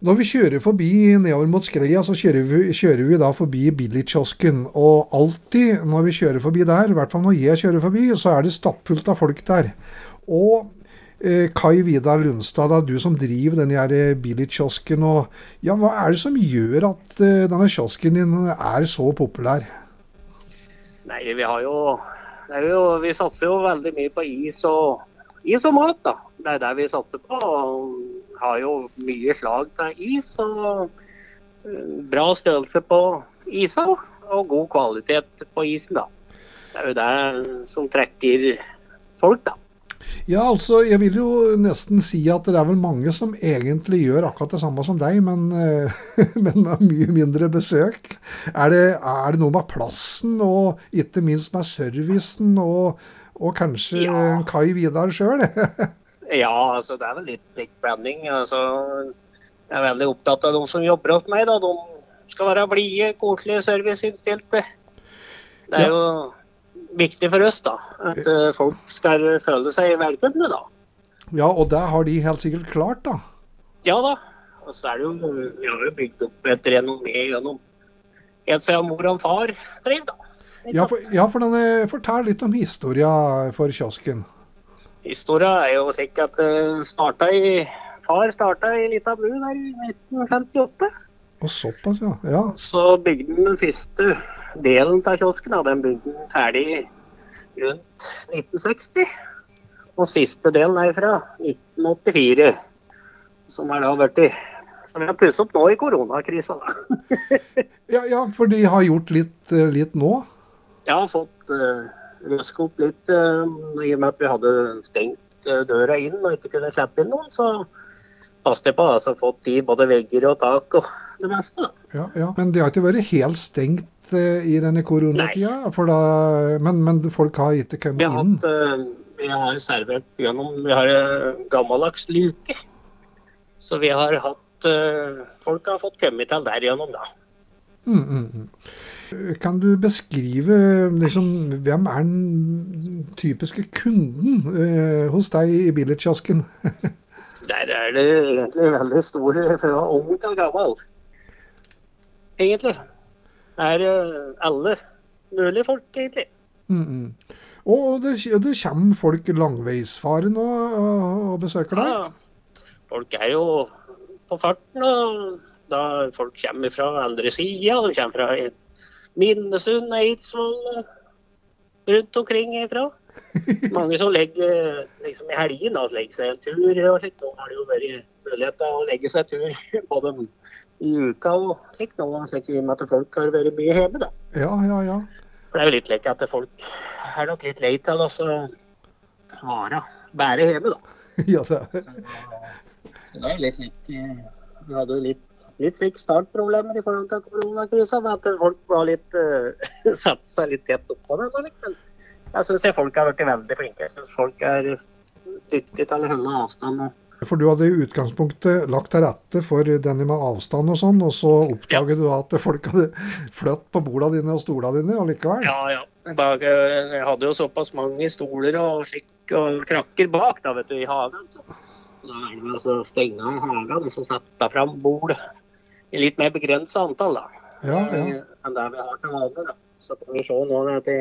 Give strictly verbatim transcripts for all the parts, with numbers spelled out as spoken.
Når vi kjører forbi nedover mot Skreia, så kjører vi, kjører vi da forbi billigkiosken. Og alltid når vi kjører forbi der, i hvert fall når jeg kjører forbi, så er det stappfullt av folk der. Og eh, Kai Vidar Lundstad, da, du som driver denne her billigkiosken, og ja, hva er det som gjør at eh, denne kiosken din er så populær? Nei, vi har jo, det er jo, vi satser jo veldig mye på is og, is og mat da. Det er det vi satser på, og har jo mye slag til is og bra størrelse på isa og god kvalitet på isen da. Det er jo det som trekker folk da. Ja, altså, jeg vil jo nesten si at det er vel mange som egentlig gjør akkurat det samme som deg, men, men med mye mindre besøk. Er det, er det noe med plassen og ikke minst med servicen og, og kanskje ja. Kai Vidar selv? Ja, altså det er vel litt litt blanding. Altså, jeg er veldig opptatt av de som jobber hos meg da. De skal være blige, koselige, serviceinnstilte. Det er ja. jo viktig for oss da, at uh, folk skal føle seg velkomne da. Ja, og det har de helt sikkert klart da. Ja da, og så er det jo, vi har jo bygd opp et renommé gjennom helt siden mor og far drev da. Ja, for, ja, for denne, fortell litt om historien for kiosken. Historien er jo slik at uh, startet i, far startet i Lita Bru der i nitten femtiåtte. Og såpass, ja. ja. Så bygde den første delen av kiosken, da. Den bygde den ferdig rundt nitten seksti. Og siste delen er fra nitten åttifire, som er da vært i, som vi har pusset opp nå i koronakrisen. ja, ja, for de har gjort litt, litt nå? Jeg har fått... Uh, røske opp litt, uh, i og med at vi hadde stengt uh, døra inn og ikke kunne slippe inn noen, så passet jeg på, altså fått i både vegger og tak og det meste. Ja, ja. Men det har ikke vært helt stengt uh, i denne koronatida, for da, men, men folk har ikke kommet vi har inn? Hatt, uh, vi har servert gjennom, vi har uh, gammeldags luke, så vi har hatt, uh, folk har fått kommet til der gjennom da. Mm, mm, mm. Kan du beskrive liksom, hvem er den typiske kunden eh, hos deg i billigkiosken? Der er det egentlig veldig stor fra ung til gammel. Egentlig. Det er uh, alle mulige folk, egentlig. Mm, mm. Og det, det kommer folk langveisfaren og, og besøker deg? Ja, folk er jo på farten, og da folk kommer fra andre siden, de kommer fra Minnesund, Eidsvoll, rundt omkring ifra. Mange som legger liksom i helgen, da, legger seg en tur og slikt. Nå har det jo vært mulighet til å legge seg tur både i uka og slikt. Nå har det med at folk har vært mye hjemme da. Ja, ja, ja. For det er jo litt lek at folk er nok litt lei til å vare, bære hjemme da. Ja, det er. Så, så det er litt litt, vi hadde jo litt litt fikk startproblemer i forhold til koronakrisen, men at folk var litt, uh, satt seg litt tett opp på det. Men jeg synes jeg folk har vært veldig flinke. Jeg synes folk er dyktige til å holde avstand. For du hadde i utgangspunktet lagt til rette for denne med avstand og sånn, og så oppdaget ja. du at folk hadde flytt på bordene dine og stolene dine allikevel. Ja, ja. Jeg hadde jo såpass mange stoler og slik og krakker bak da, vet du, i hagen. Så. Så da er det altså stengt av hagen, og så setter fram bord i litt mer begrenset antall da. Ja, ja. Enn det vi har til vanlig da. Så kan vi se nå det,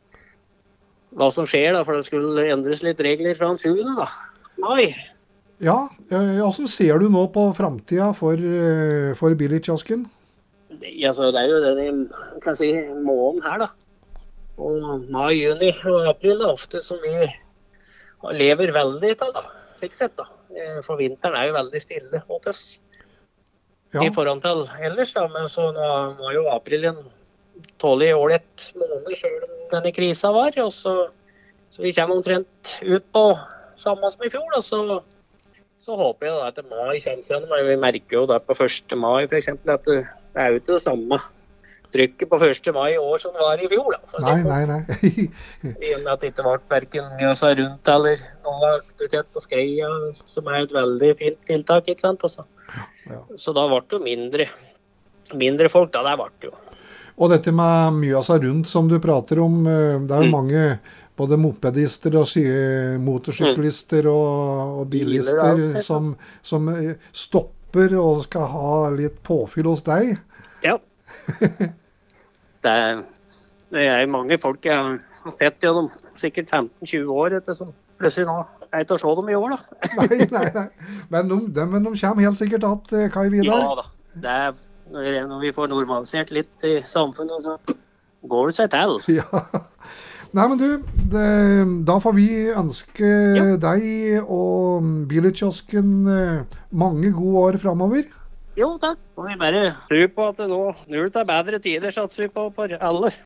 hva som skjer da, for det skulle endres litt regler fra tjuende da. Mai. Ja, hvordan ser du nå på fremtiden for, for billigkiosken? Ja, så det er jo den, kan si, måneden her da. Og mai, juni og april da, ofte som vi lever veldig til da. Fikk sett da. For vinteren er jo veldig stille mot oss. Ja. I forhold til ellers da, men så nå var jo april en tålig ålreit måned selv om denne krisen var, og så, så vi kommer omtrent ut på samme som i fjor, og så, så håper jeg da at mai kommer frem, men vi merker jo da på første mai for eksempel at det er jo ikke det samme trykket på første mai i år som det var i fjor da. Nei, nei, nei. I og med at det ikke ble hverken Mjøsa rundt eller noen aktivitet på Skreia, som er et veldig fint tiltak, ikke sant? Også. Ja, ja. Så da ble det jo mindre, mindre folk da, det ble det jo. Og dette med Mjøsa rundt som du prater om, det er jo mm. mange både mopedister og motorsyklister og, og bilister Biler, som, som stopper stopper og skal ha litt påfyll hos deg. Ja. Det er, det er mange folk jeg har sett gjennom sikkert femten tjue år etter som plutselig nå er ikke å se dem i år da. Nei, nei, nei. Men de, de, men de kommer helt sikkert at Kai Vidar. Ja da. Det er når vi får normalisert litt i samfunnet, så går det seg til. Ja. Nei, men du, det, da får vi ønske ja. deg og Billigkiosken mange gode år fremover. Jo, takk. Og vi bare tror på at det nå, nå er det bedre tider, satser vi på for alle.